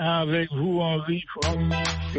Avec vous, Henri Franck,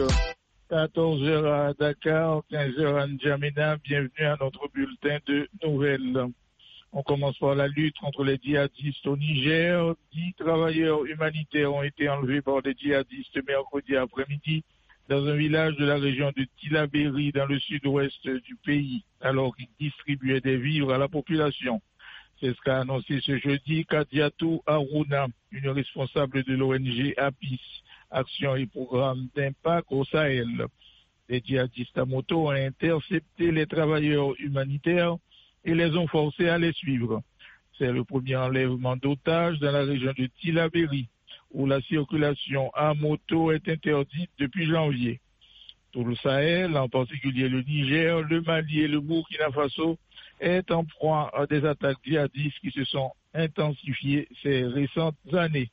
14h à Dakar, 15h à N'Djamena. Bienvenue à notre bulletin de nouvelles. On commence par la lutte contre les djihadistes au Niger. 10 travailleurs humanitaires ont été enlevés par des djihadistes mercredi après-midi dans un village de la région de Tillabéri dans le sud-ouest du pays, alors qu'ils distribuaient des vivres à la population. C'est ce qu'a annoncé ce jeudi Kadiatou Aruna, une responsable de l'ONG APIS, Action et Programme d'Impact au Sahel. Les djihadistes à moto ont intercepté les travailleurs humanitaires et les ont forcés à les suivre. C'est le premier enlèvement d'otages dans la région de Tillabéri, où la circulation à moto est interdite depuis janvier. Tout le Sahel, en particulier le Niger, le Mali et le Burkina Faso, est en proie à des attaques djihadistes qui se sont intensifiées ces récentes années.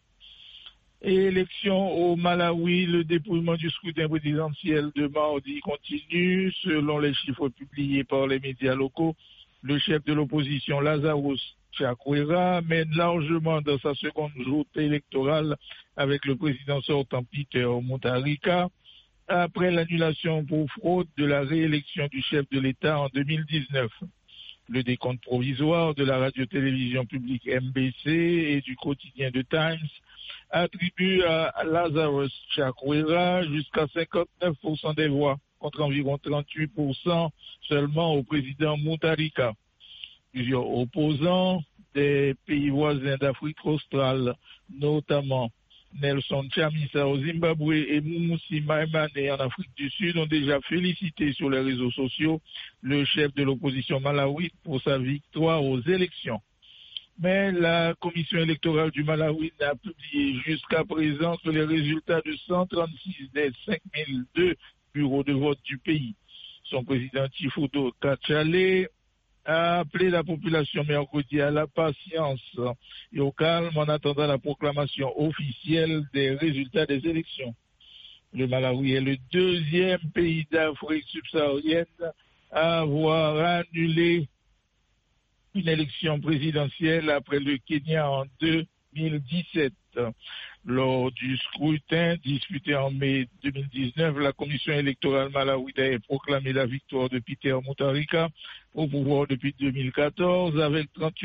Élection au Malawi, le dépouillement du scrutin présidentiel de mardi continue. Selon les chiffres publiés par les médias locaux, le chef de l'opposition Lazarus Chakwera mène largement dans sa seconde joute électorale avec le président sortant Peter Mutharika après l'annulation pour fraude de la réélection du chef de l'État en 2019. Le décompte provisoire de la radio-télévision publique MBC et du quotidien The Times attribue à Lazarus Chakwera jusqu'à 59% des voix, contre environ 38% seulement au président Mutharika. Plusieurs opposants des pays voisins d'Afrique australe, notamment Nelson Chamisa au Zimbabwe et Mumusi Maimane en Afrique du Sud, ont déjà félicité sur les réseaux sociaux le chef de l'opposition malawite pour sa victoire aux élections. Mais la commission électorale du Malawi n'a publié jusqu'à présent que les résultats de 136 des 5002 bureaux de vote du pays. Son président Tifodo Kachale a appelé la population mercredi à la patience et au calme en attendant la proclamation officielle des résultats des élections. Le Malawi est le deuxième pays d'Afrique subsaharienne à avoir annulé une élection présidentielle après le Kenya en 2017. Lors du scrutin disputé en mai 2019, la commission électorale malawite a proclamé la victoire de Peter Mutharika au pouvoir depuis 2014 avec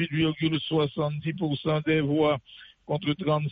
38,70% des voix contre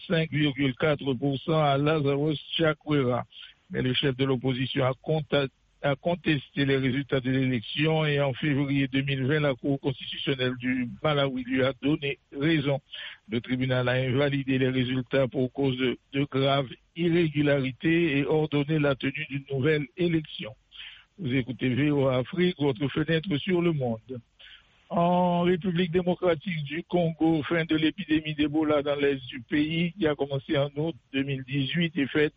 35,4% à Lazarus Chakwera. Mais le chef de l'opposition a contesté les résultats de l'élection et en février 2020, la Cour constitutionnelle du Malawi lui a donné raison. Le tribunal a invalidé les résultats pour cause de graves irrégularités et ordonné la tenue d'une nouvelle élection. Vous écoutez VOA Afrique, votre fenêtre sur le monde. En République démocratique du Congo, fin de l'épidémie d'Ebola dans l'est du pays qui a commencé en août 2018 et fait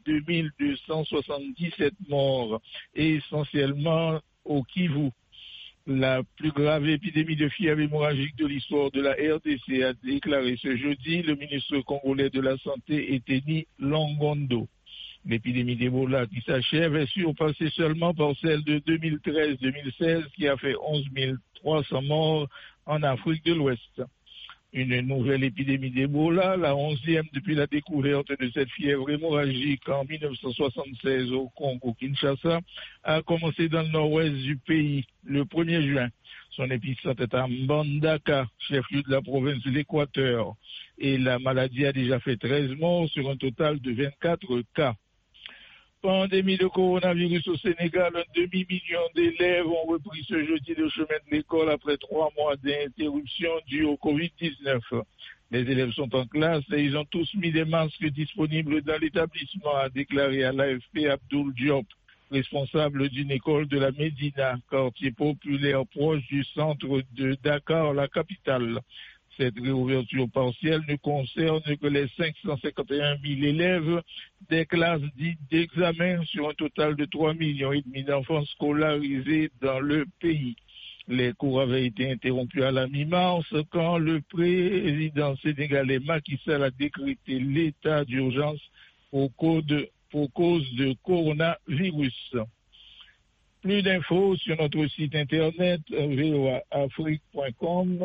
2277 morts, essentiellement au Kivu. La plus grave épidémie de fièvre hémorragique de l'histoire de la RDC, a déclaré ce jeudi le ministre congolais de la Santé, Eteni Longondo. L'épidémie d'Ebola qui s'achève est surpassée seulement par celle de 2013-2016 qui a fait 11 300 morts en Afrique de l'Ouest. Une nouvelle épidémie d'Ebola, la 11e depuis la découverte de cette fièvre hémorragique en 1976 au Congo-Kinshasa, a commencé dans le nord-ouest du pays le 1er juin. Son épicentre est à Mbandaka, chef-lieu de la province de l'Équateur. Et la maladie a déjà fait 13 morts sur un total de 24 cas. Pandémie de coronavirus au Sénégal, un demi-million d'élèves ont repris ce jeudi le chemin de l'école après 3 mois d'interruption due au Covid-19. Les élèves sont en classe et ils ont tous mis des masques disponibles dans l'établissement, a déclaré à l'AFP Abdoul Diop, responsable d'une école de la Médina, quartier populaire proche du centre de Dakar, la capitale. Cette réouverture partielle ne concerne que les 551 000 élèves des classes dites d'examen sur un total de 3,5 millions d'enfants scolarisés dans le pays. Les cours avaient été interrompus à la mi-mars quand le président sénégalais Macky Sall a décrété l'état d'urgence pour cause de coronavirus. Plus d'infos sur notre site internet voaafrique.com.